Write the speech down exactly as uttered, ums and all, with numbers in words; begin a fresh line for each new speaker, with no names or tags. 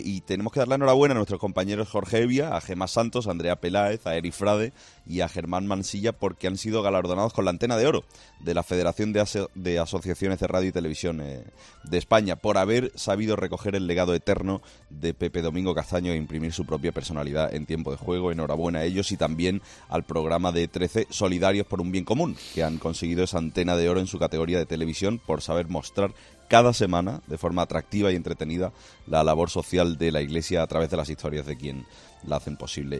Y tenemos que dar la enhorabuena a nuestros compañeros Jorge Evia, a Gemma Santos, a Andrea Peláez, a Eri Frade y a Germán Mansilla, porque han sido galardonados con la Antena de Oro de la Federación de, Aso- de Asociaciones de Radio y Televisión eh, de España, por haber sabido recoger el legado eterno de Pepe Domingo Castaño e imprimir su propia personalidad en tiempo de juego. Enhorabuena a ellos y también al programa de trece Solidarios por un Bien Común, que han conseguido esa Antena de Oro en su categoría de televisión por saber mostrar cada semana, de forma atractiva y entretenida, la labor social de la Iglesia a través de las historias de quien la hacen posible.